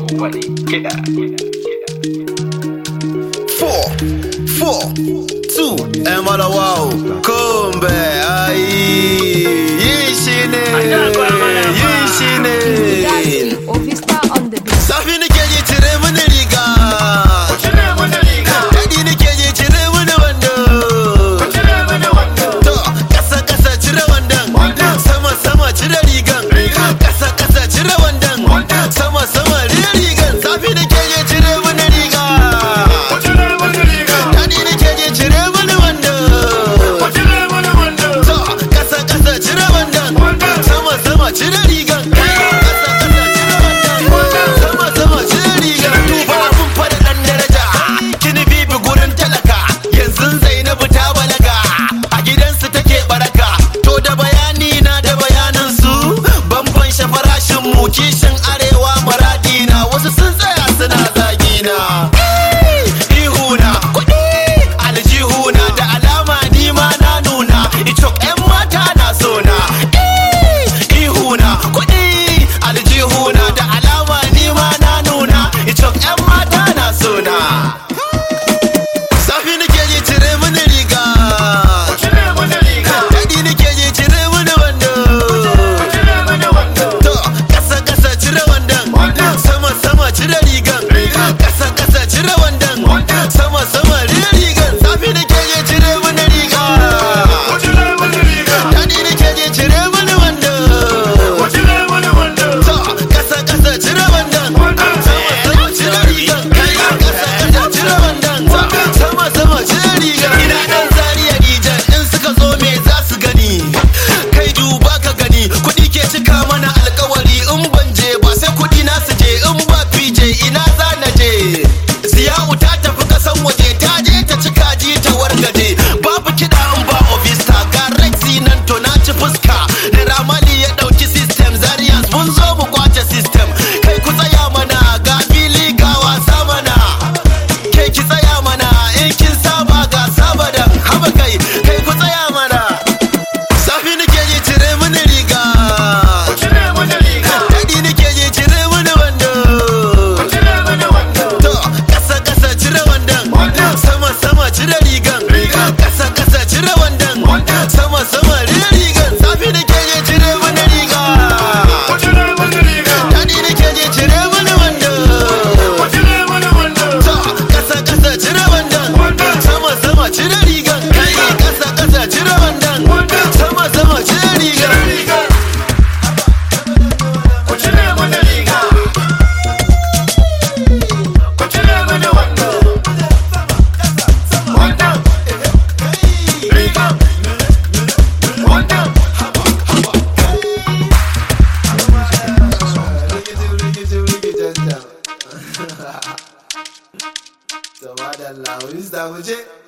Wani kiɗa. 4, 2, Emala wow, Kombe, ai, Yishine. Safi nake ji cire mini riga. Daɗi nake ji cire mini wando. To, ƙasa cire wandon. Sama cire rigan. Ƙasa cire wandon. Sama rire rigan. Safi nake ji cire mini riga. Daɗi nake ji cire mini wando. To, ƙasa cire wandon. Sama cire rigan. Kishin arewa muradina wasu sun tsaya suna zagina. Ihuna kuɗi aljihuna da alama nima na nuna. Icok 'yan mata na sona. Ihuna kuɗi aljihuna da alama nima na nuna. Icok 'yan mata na sona. Safi nake ji cire mini riga. Daɗi nake ji cire mini wando. Sama cire rigan. Ƙasa cire wandon. Sama rire rigan. Safi nake je cire mini riga. Daɗi nake je cire mini wando. To, ƙasa cire wandon. Sama cire rigan. Ƙasa cire wandon. Sama cire rigan. Ina ɗan zariya Nijar in suka zo me za su gani. Kai duba ka gani kuɗi ke cika mana alƙawari in ban je ba sai kuɗi na su je in ba PJ ina za na je. Ziya'u ta tafi kasan waje ta je ta ci kaji ta wargaje. Babu kiɗa in ba Ovista ga Rexy nan to na ci fuska. Da Ramali ya ɗauki system Zarias mun zo mu kwace system. Kai ku tsaya mana ga fili ga wasa mana. Kai ki tsaya mana in kin saba ga saba da haba kai ku tsaya mana. Safi nake ji cire mini riga. Daɗi nake ji cire mini wando. To, ƙasa cire wandon. Sama cire rigan. Ƙasa cire wandon. Sama rire rigan. Safi nake ji cire mini riga. Daɗi nake ji cire mini wando. To, ƙasa cire wandon. Sama cire rigan. Ƙasa cire wandon. Sama cire rigan. So, madalla, we start with it.